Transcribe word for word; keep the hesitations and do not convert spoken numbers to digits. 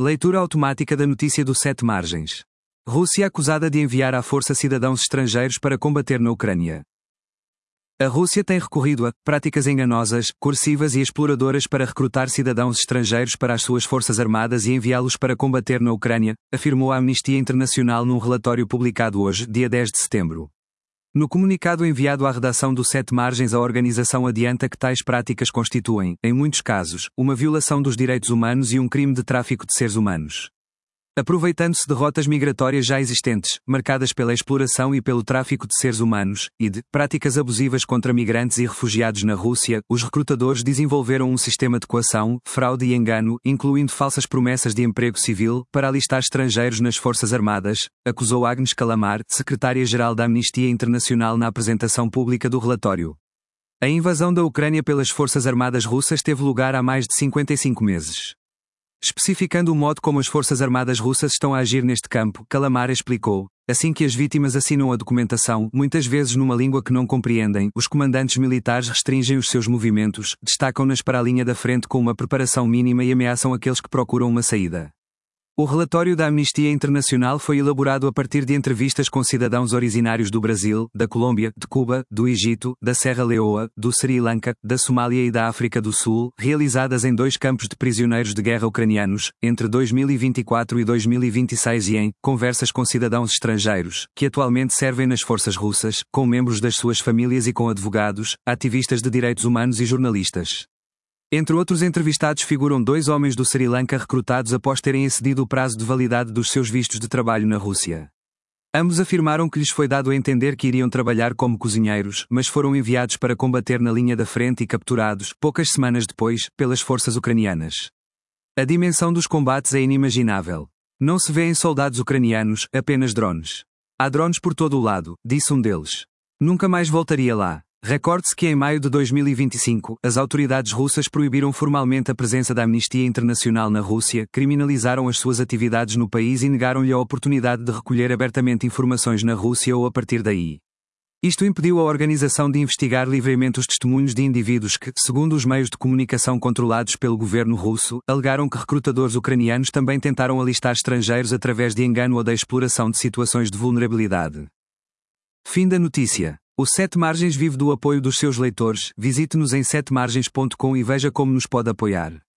Leitura automática da notícia do Sete Margens. Rússia acusada de enviar à força cidadãos estrangeiros para combater na Ucrânia. A Rússia tem recorrido a práticas enganosas, coercivas e exploradoras para recrutar cidadãos estrangeiros para as suas forças armadas e enviá-los para combater na Ucrânia, afirmou a Amnistia Internacional num relatório publicado hoje, dia dez de setembro. No comunicado enviado à redação do Sete Margens, a organização adianta que tais práticas constituem, em muitos casos, uma violação dos direitos humanos e um crime de tráfico de seres humanos. Aproveitando-se de rotas migratórias já existentes, marcadas pela exploração e pelo tráfico de seres humanos, e de práticas abusivas contra migrantes e refugiados na Rússia, os recrutadores desenvolveram um sistema de coação, fraude e engano, incluindo falsas promessas de emprego civil, para alistar estrangeiros nas Forças Armadas, acusou Agnes Kalamar, secretária-geral da Amnistia Internacional, na apresentação pública do relatório. A invasão da Ucrânia pelas Forças Armadas russas teve lugar há mais de cinquenta e cinco meses. Especificando o modo como as Forças Armadas russas estão a agir neste campo, Kalamar explicou: assim que as vítimas assinam a documentação, muitas vezes numa língua que não compreendem, os comandantes militares restringem os seus movimentos, destacam-nas para a linha da frente com uma preparação mínima e ameaçam aqueles que procuram uma saída. O relatório da Amnistia Internacional foi elaborado a partir de entrevistas com cidadãos originários do Brasil, da Colômbia, de Cuba, do Egito, da Serra Leoa, do Sri Lanka, da Somália e da África do Sul, realizadas em dois campos de prisioneiros de guerra ucranianos, entre dois mil e vinte e quatro e dois mil e vinte e seis, e em conversas com cidadãos estrangeiros, que atualmente servem nas forças russas, com membros das suas famílias e com advogados, ativistas de direitos humanos e jornalistas. Entre outros entrevistados figuram dois homens do Sri Lanka recrutados após terem excedido o prazo de validade dos seus vistos de trabalho na Rússia. Ambos afirmaram que lhes foi dado a entender que iriam trabalhar como cozinheiros, mas foram enviados para combater na linha da frente e capturados, poucas semanas depois, pelas forças ucranianas. A dimensão dos combates é inimaginável. Não se vêem soldados ucranianos, apenas drones. Há drones por todo o lado, disse um deles. Nunca mais voltaria lá. Recorde-se que em maio de dois mil e vinte e cinco, as autoridades russas proibiram formalmente a presença da Amnistia Internacional na Rússia, criminalizaram as suas atividades no país e negaram-lhe a oportunidade de recolher abertamente informações na Rússia ou a partir daí. Isto impediu a organização de investigar livremente os testemunhos de indivíduos que, segundo os meios de comunicação controlados pelo governo russo, alegaram que recrutadores ucranianos também tentaram alistar estrangeiros através de engano ou da exploração de situações de vulnerabilidade. Fim da notícia. O Sete Margens vive do apoio dos seus leitores. Visite-nos em sete margens ponto com e veja como nos pode apoiar.